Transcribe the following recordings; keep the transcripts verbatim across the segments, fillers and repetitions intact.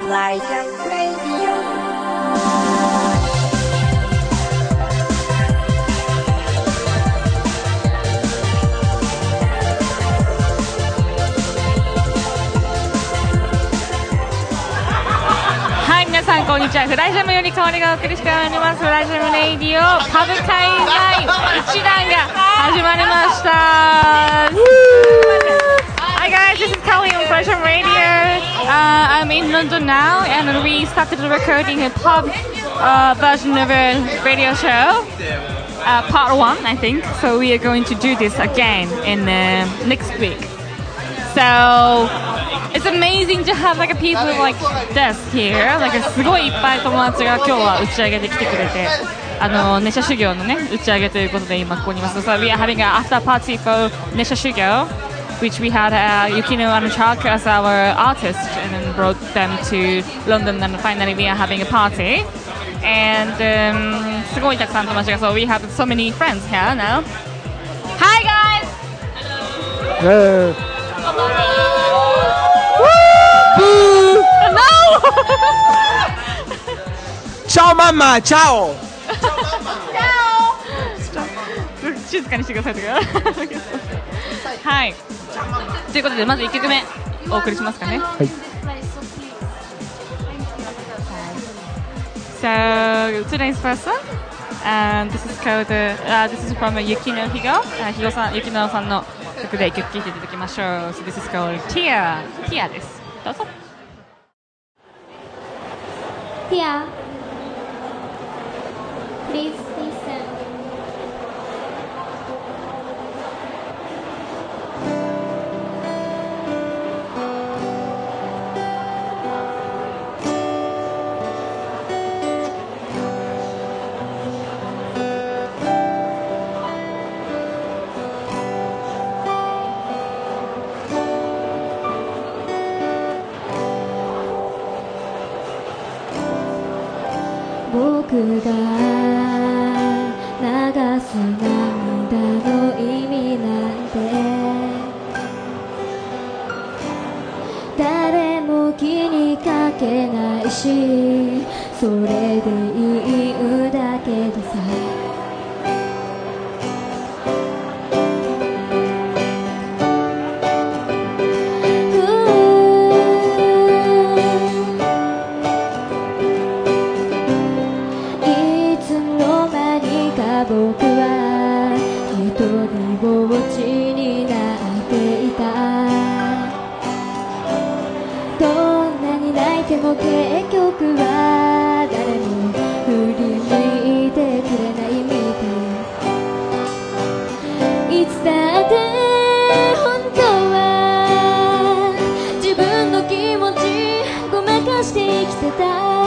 はい、皆さんこんにちは。フライジャムより香りがお送りしておりますフライジャムレイディオパブ会第一弾が始まりました。Hi guys, this is Kelly on Flash on Radio. Uh, I'm in London now, and we started recording a pub uh, version of a radio show, uh, part one, I think. So we are going to do this again in uh, next week. So it's amazing to have like a people like this here. Like すごいいっぱい友達が今日は打ち上げで来てくれて。あのネシャ修行のね打ち上げということで今ここにいます。So we are having an after party for ネシャ修行。Which we had uh, Yukino Anuchak as our artist and then brought them to London, and finally we are having a party. And um, すごいたくさん友達が So we have so many friends here now. Hi guys! Hello! Woo! No! Ciao mamma! Ciao! Ciao! 静かにしてくださいとかはい。ということでまずいっきょくめお送りしますかね。はい。So today's first song, and this is called uh, this is from Yukino Higo. Uh, Higo さん、Yukino さんの曲でいっきょく聴いていただきましょう。So this is called Tia. Tia です。どうぞ。 Tia, please listen. 僕が流す涙の意味なんて誰も気にかけないし、それでいいんだけどさ、僕は一人ぼっちになっていた。どんなに泣いても結局は誰も振り向いてくれないみたい。いつだって本当は自分の気持ちごまかして生きてた。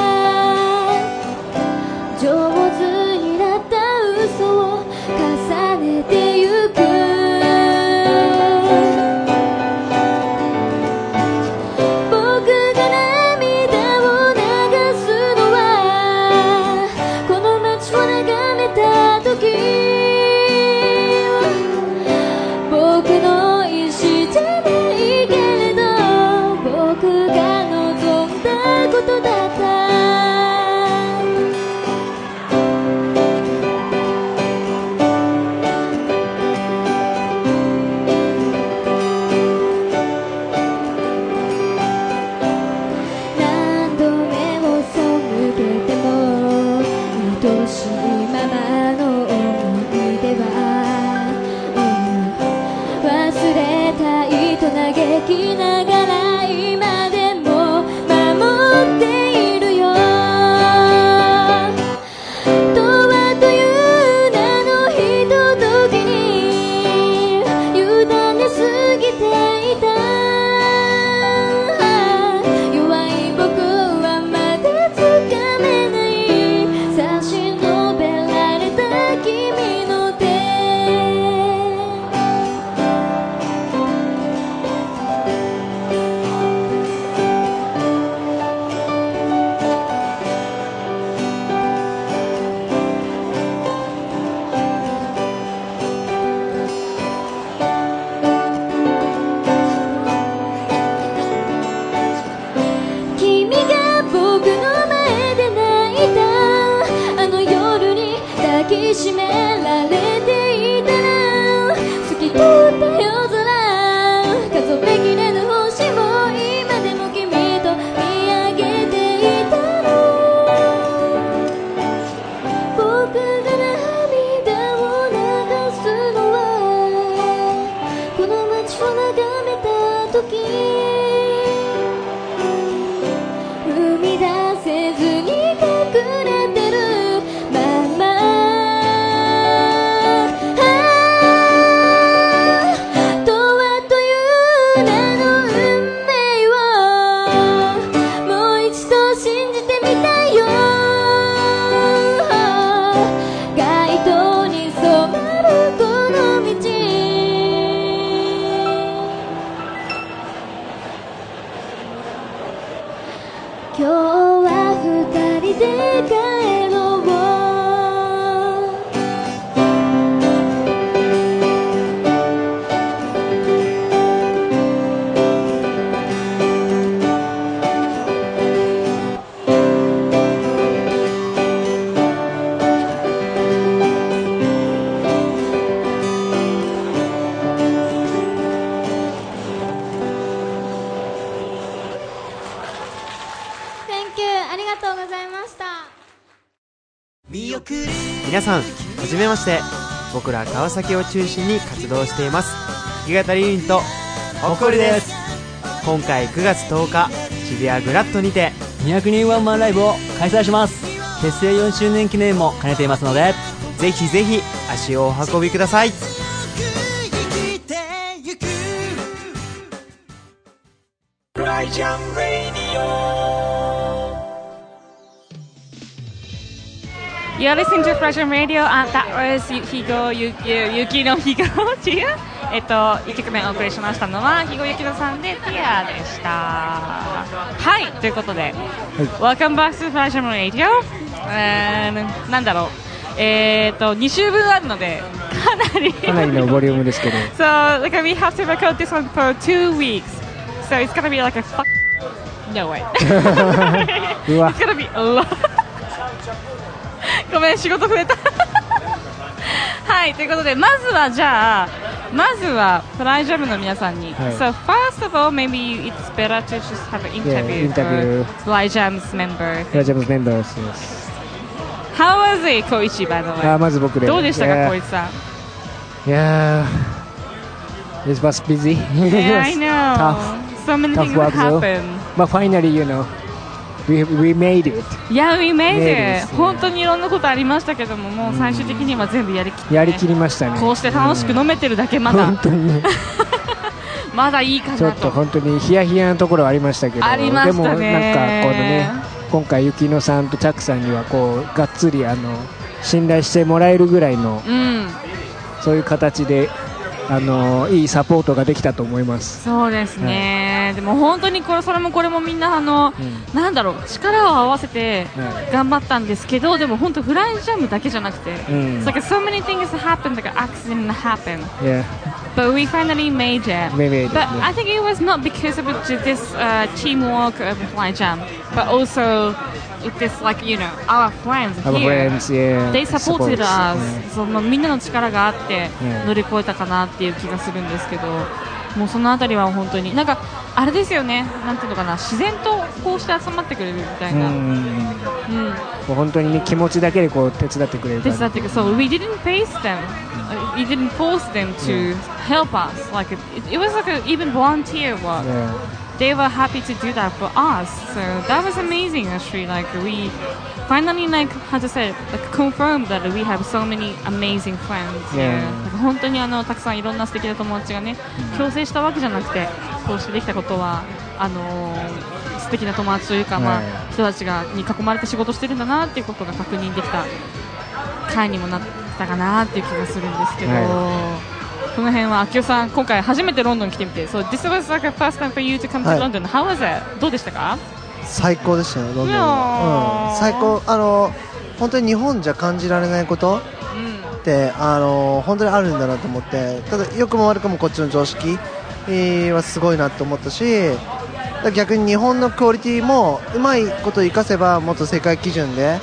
上手になった嘘を重ねてゆく。僕が涙を流すのはこの街を眺めた時、僕の意思じゃないけれど僕が望んだことだった。嘆きながら今でも守っているよ。 抱きしめられていたら透き通った夜空数えきれぬ星を今でも君と見上げていたの僕が涙を流すのはこの街を眺めた時生み出せずに隠れてるままとはという名の運命をもう一度信じてみたいよ街灯に染まるこの道今日は二人で帰ろうThank you ありがとうございました皆さん、はじめまして。僕ら川崎を中心に活動しています弾き語りユニットほっこりです。今回くがつとおか渋谷グラッドにてにひゃくにんワンマンライブを開催します。結成よんしゅうねん記念も兼ねていますのでぜひぜひ足をお運びください。 You're listening to Flash Radio and that was Higo Yuki no Higo っていうえっといっきょくめお送りしましたのはHigo Yukinoさんで Tear でした。はい、ということで、はい、Welcome back to Flash Radio、えー、なんだろうえーとに週分あるのでかなりかなりのボリュームですけど So like we have to record this one for two weeks so it's gonna be like a fuck no way うわ It's gonna be a lot ごめん仕事増えたはいということでまずはじゃあまずはフライジャムの皆さんに、はい、So first of all maybe it's better to just have an interview、yeah, interview. for Fly Jam's member Fly Jam's members How was it 小一 by the way あまず僕でどうでしたか小一さんいやー It was busy Yeah I know tough, So many things happened But finally you know We, we made it. Yeah, we made it. 本当にいろんなことありましたけども、もう最終的には全部やりきって、ね、 やりきりましたね。 こうして楽しく飲めてるだけまだ。 本当にまだいいかなと。 ちょっと本当にヒヤヒヤなところはありましたけど、 ありましたね。 でもなんかこのね、今回雪乃さんとチャックさんにはこうがっつりあの信頼してもらえるぐらいの、うん、そういう形で。あのいいサポートができたと思います。 そうですね、はい、でも本当にこれそれもこれもみんなあの、うん、なんだろう力を合わせて頑張ったんですけど、はい、でも本当フライジャムだけじゃなくて、うん、It's like so many things happened, like an accident happened. Yeah. But we finally made it. We made it. But yeah. I think it was not because of this uh, teamwork of Fly Jam, but also it's just like you know our friends our here. Friends, yeah. They supported us. Yeah. そのみんなの力があって乗り越えたかなっていう気がするんですけど、もうそのあたりは本当になんかあれですよね。なんていうのかな、自然とこうして集まってくれるみたいな。うん。うん、もう本当にね気持ちだけでこう手伝ってくれる。 手伝ってくれる。そう、we didn't face them. We didn't force them to yeah. help us. Like it, it was like a, even volunteer work. Yeah. They were happy to do that for us. So that was amazing actually. Like we finally like how to say it, like confirmed that we have so many amazing friends. Yeah. 本当にあのたくさんいろんな素敵な友達がね、強制したわけじゃなくてこうしてできたことはあのー、素敵な友達というか、まあ、人たちがに囲まれて仕事してるんだなっていうことが確認できた回にもなったかなっていう気がするんですけど、この辺は秋代さん今回初めてロンドン来てみて、So this was like a first time for you to come to London. How was it? どうでしたか？ 最高でしたね、ロンドンは、うん、最高。あの本当に日本じゃ感じられないことって、うん、あの本当にあるんだなと思って、ただ良くも悪くもこっちの常識はすごいなと思ったし、逆に日本のクオリティもうまいことを生かせばもっと世界基準で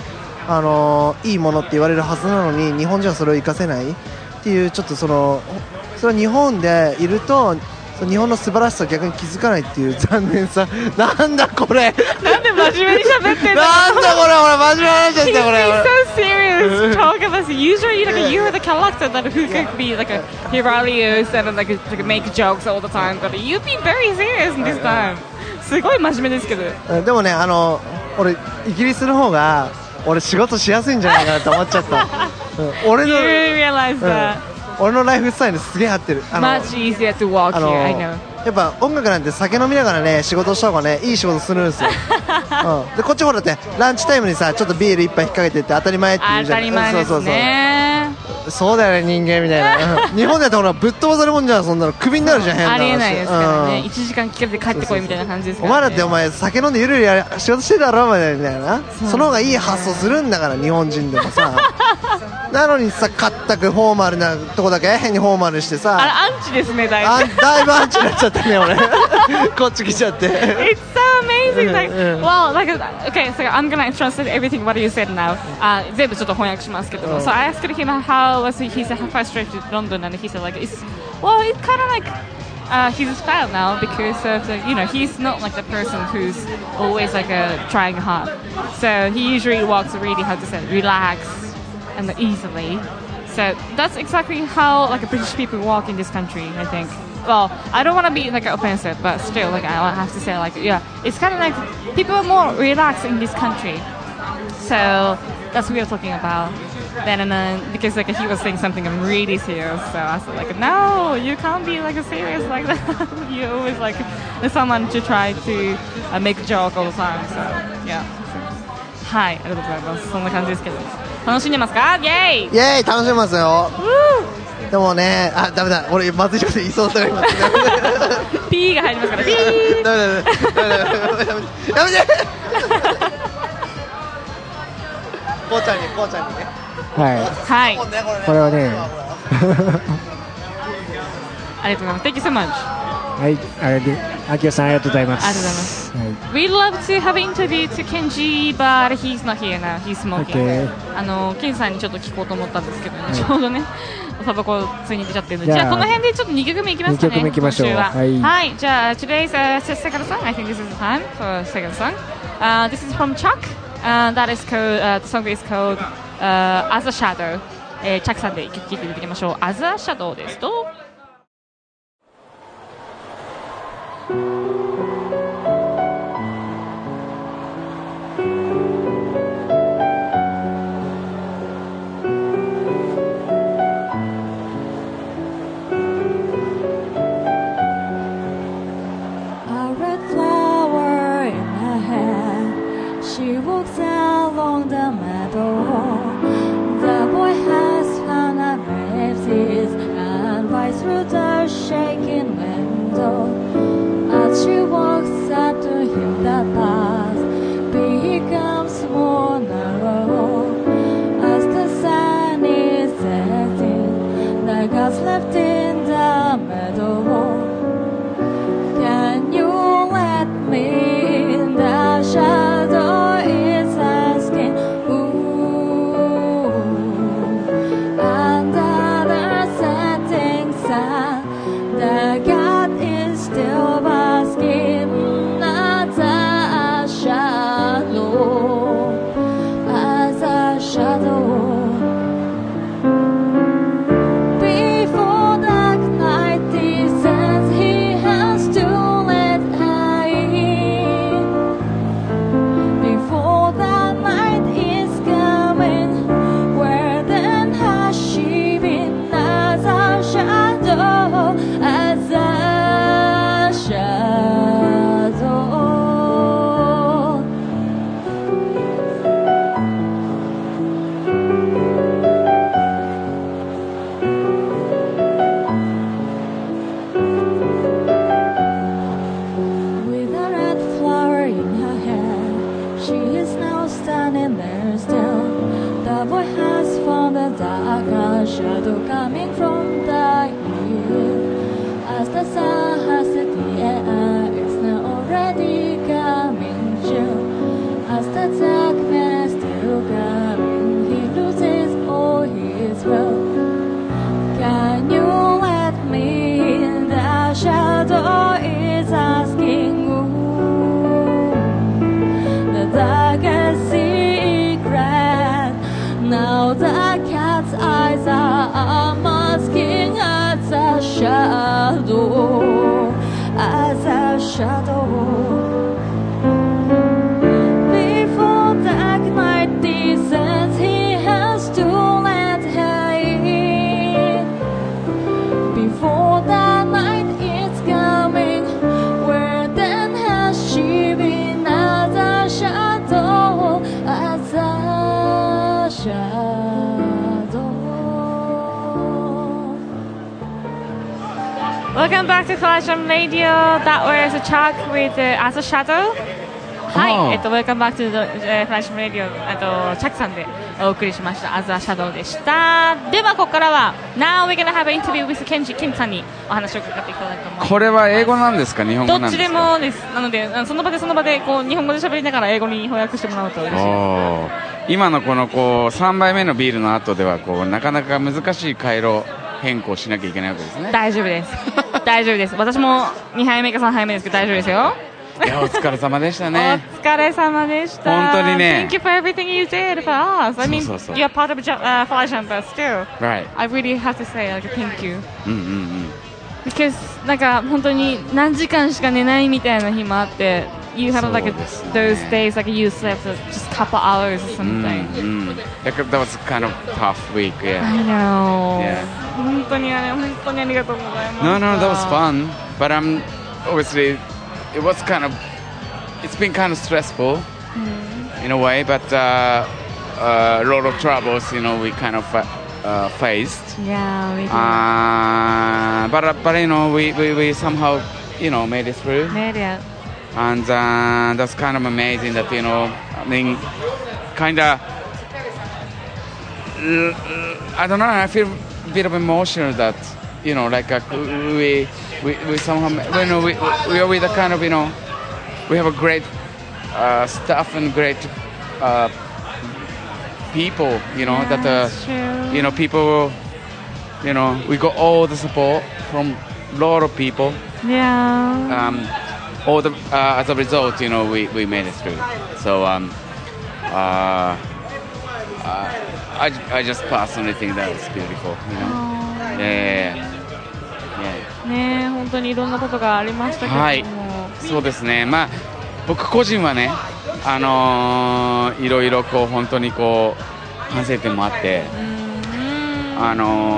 あのー、いいものって言われるはずなのに日本人はそれを活かせないっていうちょっとそのそれは日本でいると日本の素晴らしさを逆に気づかないっていう残念さ。なんだこれなんで真面目に喋ってんのなんだこれ俺真面目になっちゃったこれ He's so serious talk about this. Usually like you're the character that who could be like a hilarious and like, like make jokes all the time, but you've been very serious in this time. すごい真面目ですけど。 でもねあの俺イギリスの方が俺仕事しやすいんじゃないかなと思っちゃった、うん、俺の You realize that、 うん、俺のライフスタイルすげえ合ってる。あの Much easier to walk here, I know。 やっぱ音楽なんて酒飲みながらね仕事した方がねいい仕事するんですよ、うん、でこっちほらってランチタイムにさちょっとビール一杯引っ掛けてって当たり前って言うじゃん。 当たり前ですね。そうそうそうそうだよね人間みたいな、うん、日本だとほらぶっ飛ばされるもんじゃん。そんなのクビになるじゃん、変な話。 ありえないですからね、 うん、 いちじかん聞かれて帰ってこいみたいな感じですかお前ら、ね、 だってお前酒飲んでゆるゆる仕事してたろみたいな。 そ, その方がいい発想するんだから日本人でもさなのにさかったくフォーマルなとこだけ変にフォーマルしてさあれアンチですね。だいぶだいぶアンチになっちゃったね俺こっち来ちゃって It's so amazing. Like, well, like, okay, so I'm gonna translate everything what you said now. あ、全部ちょっと翻訳しますけど。So I asked him how was he, he said how first trip to London, and he said like it's well, it's kind of like uh, his style now because of the, you know, he's not like the person who's always like uh, trying hard. So he usually walks really, how to say, relax and easily. So that's exactly how like British people walk in this country, I think. Well, I don't want to be like offensive, but still, like I have to say, like yeah, it's kind of like people are more relaxed in this country. So that's what we are talking about. Then and then because like he was saying something I'm really serious, so I said like no, you can't be like serious like that. You always like there's someone to try to uh, make a joke all the time. So yeah. はい、ありがとうございます。そんな感じですけど、楽しんでますか？イエーイ！ イエーイ、楽しんでますよ。でもね、あ、ダメだ、俺まずいこと言いそうだから今。 ピーが入りますから。ピー。 ダメだ、ダメだ、やめて。こうちゃんに、こうちゃんにね。 はい。 はい。 これはね。 ありがとうございます。Thank you so much。 はい、あれで、あきおさんありがとうございます。 ありがとうございます。We'd love to have an interview to Kenji, but he's not here now. He's smoking. Okay. あのケンさんにちょっと聞こうと思ったんですけどね、はい、ちょうどね、タバコついに出ちゃってるので、じゃあこの辺でちょっとにきょくめいきますかね。にきょくめいきましょう。はい。はい、じゃあ today's、uh, second song. I think this is the time for second song. Uh, this is from Chuck. Uh, that is called. Uh, the song is called、uh, As a Shadow. えー、チャックさんで一曲聴いていただきましょう。As a Shadow ですと。 She walks along the meadow. The boy has found a roses and rides through the shaking window. As she walks up to him, the path becomes more narrow. As the sun is setting, the gods left in the meadow. Can you let me in the shadow coming from the hill. As the sun has set the air, it's now already coming chill. As the darkness still comes. shadow. Before dark night descends, he has to let her in. Before the night is coming, where then has she been as a shadow, as a shadow.Welcome back to Flash on Radio. That was a track with uh, As a Shadow. はい、えっと Welcome back to the、uh, Flash on Radio。あとチャックさんでお送りしました As a Shadow でした。ではここからは Now we're gonna have an interview with Kenji Kim さんにお話を伺っていきたいと思います。 これは英語なんですか日本語なんですか？ どっちでもです。なのでその場でその場でこう日本語で喋りながら英語に翻訳してもらうと嬉しいです。 今のこのこうさんばいめのビールの後ではこうなかなか難しい回路変更しなきゃいけないわけですね。 大丈夫です大丈夫です。私もにはいめかさんはいめですけど大丈夫ですよ。 いやお疲れ様でしたね。 お疲れ様でした。 本当にね。 Thank you for everything you did for us. I mean, そうそうそう you're part of uh, Flash but still. Right. I really have to say like thank you. うんうんうん。 Because なんか本当に何時間しか寝ないみたいな日もあって。You had like a, those days like you slept just a couple hours or something. Mm, mm. That was kind of tough week. Yeah. I know. Yeah. 本当にあれ本当にありがとうございます。 No, no, that was fun. But um, obviously, it was kind of, it's been kind of stressful mm. in a way. But uh, uh, a lot of troubles, you know, we kind of uh, faced. Yeah, we did. Uh, but but you know, we, we we somehow, you know, made it through. Made it. And uh, that's kind of amazing that, you know, I mean, kind of, I don't know, I feel a bit of emotional that, you know, like uh, we, we, we somehow, you know, we, we are with a kind of, you know, we have a great uh, staff and great uh, people, you know, yeah, that, uh, you know, people, you know, we got all the support from a lot of people. Yeah. Um, All the, uh, as a result, you know, we, we made it through. So um, uh, uh, I, I just personally think that it's beautiful, you know. Yeah, yeah, yeah. ね、本当にいろんなことがありましたけども。はい、 そうですね。まあ僕個人はね、あのー、いろいろこう本当にこう反省点もあって、あ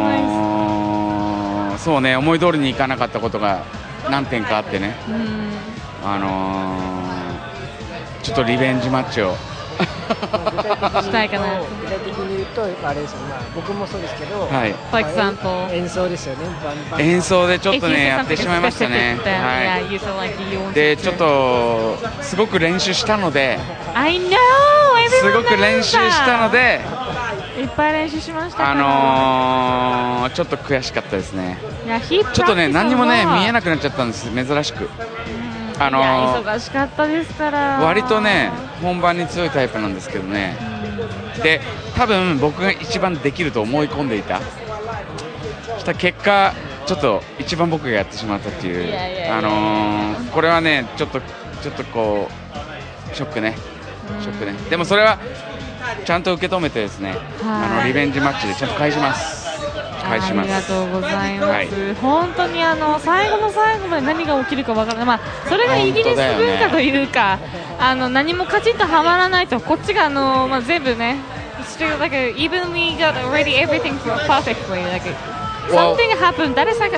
のー、そうね、思い通りにいかなかったことが何点かあってね。あのー、ちょっとリベンジマッチをしたいかな。 具体的に言うとあれですよ、まあ、僕もそうですけど、 はい、 For example、 演奏ですよね。 演奏でちょっとねやってしまいましたね。はい、でちょっとすごく練習したので、 I know、 すごく練習したので、 いっぱい練習しましたから。 あのー、ちょっと悔しかったですね。 いやちょっとね何にもね見えなくなっちゃったんです、珍しく。 あのー、忙しかったですから。 割とね本番に強いタイプなんですけどね、うん、で多分僕が一番できると思い込んでいたした結果ちょっと一番僕がやってしまったっていう、あのー、これはねちょっとちょっとこうショックねショックね、うん、でもそれはちゃんと受け止めてですね、あのリベンジマッチでちゃんと返します。返します。 ありがとうございます、はい、本当にあの最後の最後まで何が起きるかわからない、まあ、それがイギリス文化というか、ね、あの何もカチッとはまらないとこっちがあの、まあ、全部ね still like a, even we got already everything perfectly like well, something happened that is like a,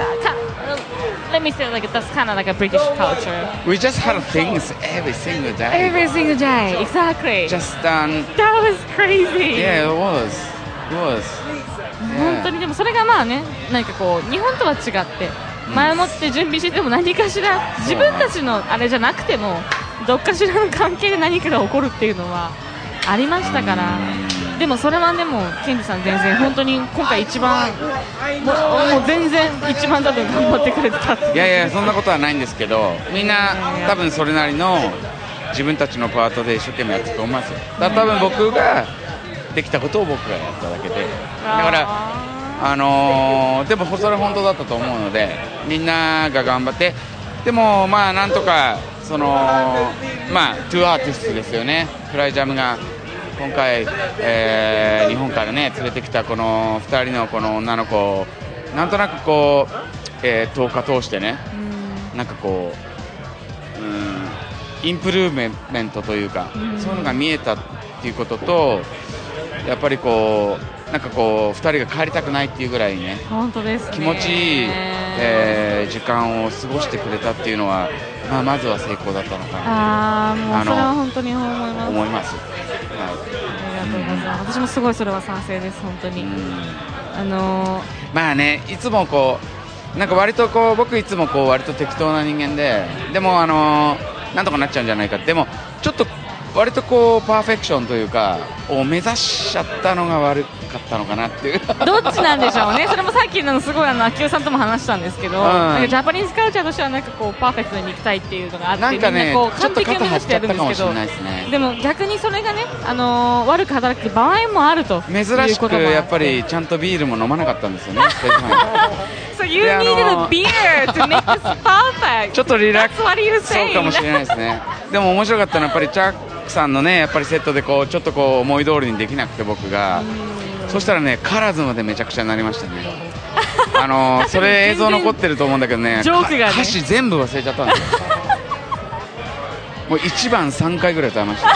let me say like that's kind of like a British culture. We just had things every single day. Every single day, exactly. Just um, that was crazy. Yeah, it was. It was. 本当にでもそれがまあね、何かこう日本とは違って前もって準備してても何かしら自分たちのあれじゃなくてもどっかしらの関係で何かが起こるっていうのはありましたから、でもそれはでもケンジさん全然本当に今回一番もう、もう全然一番多分頑張ってくれてたって。 いやいやそんなことはないんですけど、みんな多分それなりの自分たちのパートで一生懸命やってると思いますよ。だから多分僕ができたことを僕がやっただけで、だからあのー、でもそれ本当だったと思うのでみんなが頑張って、でもまあなんとかそのまあトゥーアーティストですよね、フライジャムが今回、えー、日本からね連れてきたこのふたりのこの女の子をなんとなくこう、えー、とおか通してね、なんかこうインプルーメントというか、うん、そういうのが見えたっていうことと、やっぱりこうなんかこうふたりが帰りたくないっていうぐらいね、 本当ですね、 気持ちいい、えー、時間を過ごしてくれたっていうのは、まあ、まずは成功だったのかな。 あー、もうそれは本当に思います。 思います。はい、 ありがとうございます。うん、私もすごいそれは賛成です、本当に。うん、あのー、 まあね、いつもこうなんか割とこう僕いつもこう割と適当な人間で、でもあのー、なんとかなっちゃうんじゃないか。でもちょっと割とこうパーフェクションというかを目指しちゃったのが悪かったのかなっていう。 どっちなんでしょうね。それもさっきのすごいあの秋代さんとも話したんですけど、うん、なんかジャパニーズカルチャーとしてはなんかこうパーフェクトに行きたいっていうのがあって、 なんかね、 みんなこう完璧を目指してやるんですけど、 ね、 でも逆にそれがね、あのー、悪く働く場合もあるということもあって、 珍しくやっぱりちゃんとビールも飲まなかったんですよね。 So you needed a beer to make this perfect. ちょっとリラックス。 That's what you're saying. そうかもしれないですね。でも面白かったのはやっぱりチャックさんのね、やっぱりセットでこうちょっとこう思い通りにできなくて僕が、そしたらねカラーズまでめちゃくちゃになりましたね。あのー、それ映像残ってると思うんだけどね、 ジョークがね、 歌詞全部忘れちゃったんですよ。もういちばんさんかいぐらい歌いました。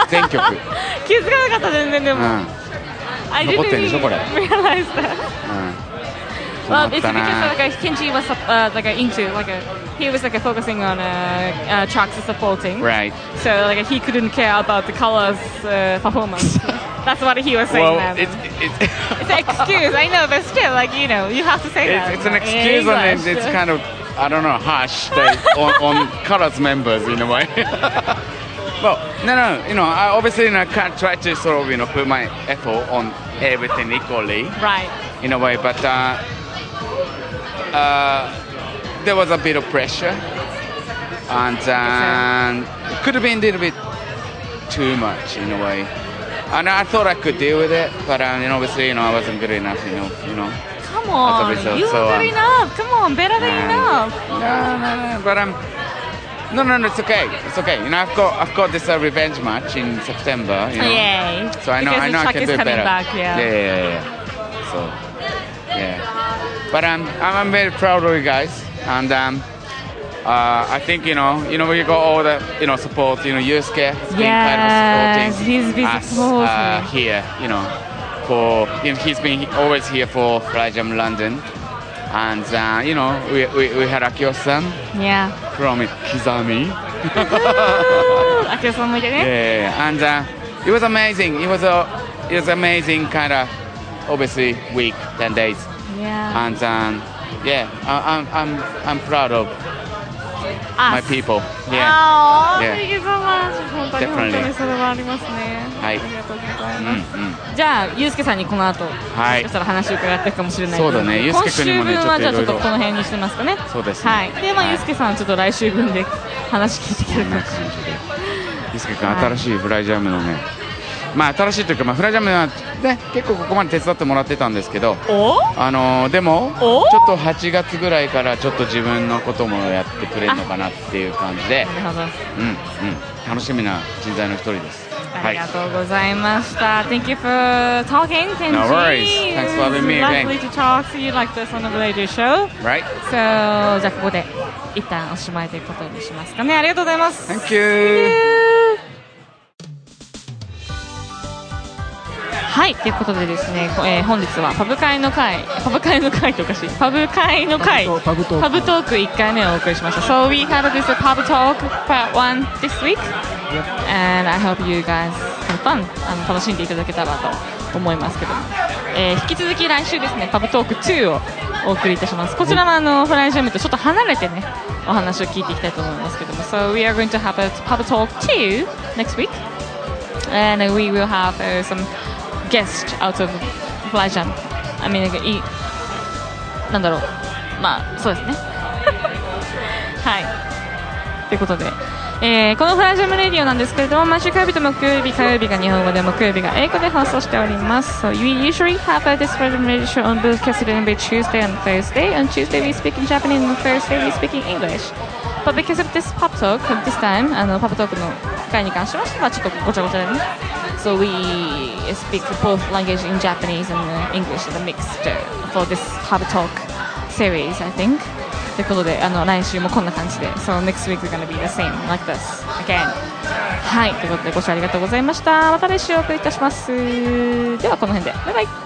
全曲。 気づかなかった全然でも。うん、 残ってるんでしょこれ。 realize that. Well, it's because like a Kenji was uh, like a into like a he was like a focusing on uh, uh, tracks supporting. Right. So like he couldn't care about the colors uh, performance. That's what he was saying. Well, now, it's, it's, it's an excuse. I know, but still, like you know, you have to say it's, that. It's an excuse, and it's, it's kind of I don't know harsh on, on colors members in a way. Well, no, no, you know, I obviously you know, can't try to sort of you know put my effort on everything equally. Right. In a way, but. Uh, Uh, there was a bit of pressure, and uh, it could have been a little bit too much in a way. And I thought I could deal with it, but uh, you know, obviously, you know, I wasn't good enough, you know. You know. Come on, result, you so, were good um, enough. Come on, better than uh, enough. No, no, no. But um, no, no, no, it's okay. It's okay. You know, I've got, I've got this uh, revenge match in September. You know, Yay! So I know, because I know, I can do it better. Back, yeah. Yeah, yeah, yeah, yeah. So, yeah. But um, I'm, I'm very proud of you guys, and um, uh, I think you know, you know, we got all the you know support. You know, Yusuke has been yes, kind of supporting he's been us uh, here. You know, for you know, he's been always here for Fly Jam London, and uh, you know, we we, we had Akio-san. Yeah. From Kizami. Akio-sanもいてね. Yeah, and uh, it was amazing. It was a it was amazing kind of obviously week, ten days. Yeah. And um, yeah, I, I'm I'm I'm proud of Us. my people. Yeah. Oh, yeah. thank you so much. 本当に本当にそれはありますね。 はい。 ありがとうございます。うんうん、じゃあユースケさんにこの後、はい、もしかしたら話を伺っていくかもしれないので、 そうだね。ユースケ君にもね、 今週分はじゃあちょっとこの辺にしてますかね。 そうですね。 はい。でまあ、はい、ユースケさんはちょっと来週分で話聞いていけるかもしれない。 ユースケ君新しいフライジャムのね。まあ新しいというか、まあ、フライジャムは、ね、結構ここまで手伝ってもらってたんですけど、あのー、でもちょっとはちがつぐらいからちょっと自分のこともやってくれるのかなっていう感じで、うんうん、楽しみな人材の一人です。 ありがとうございました。Thank you for talking, Kenji. No worries. Thanks for having me again. Lovely to talk to you like this on the radio show. Right. So じゃあここで一旦おしまいということにしますかね。ありがとうございます。 Thank you. はい、ということでですね、えー、本日はパブ会の会、パブ会の会とおかしい、パブ会の会、 パブトーク、 パブトークいっかいめをお送りしました。So we had this pub talk part one this week, and I hope you guys have fun. あの楽しんでいただけたらと思いますけども、えー、引き続き来週ですね、パブトークツーをお送りいたします。こちらはあのフライジャムとちょっと離れてね、お話を聞いていきたいと思いますけども、So we are going to have a pub talk two next week, and we will have、uh, some guest out of Fly Jam. I mean, いいなんだろう、まあそうですねはいということで、えー、このフライジャムレディオなんですけれども、毎週火曜日と木曜日、火曜日が日本語で木曜日が英語で放送しております。 So we usually have this Fly Jam radio show on both Cassidy Tuesday and Thursday. On Tuesday we speak in Japanese, and on Thursday we speak in English. But because of this pub talk, this time あのパブトークの回に関しては、まあ、ちょっとごちゃごちゃでね。So we speak both language in Japanese and uh, English in the mixed uh, for this pub talk series, I think. ということで、あの来週もこんな感じで、So next week is gonna be the same like this again。はい、ということでご視聴ありがとうございました。また来週お送りいたします。ではこの辺でバイバイ。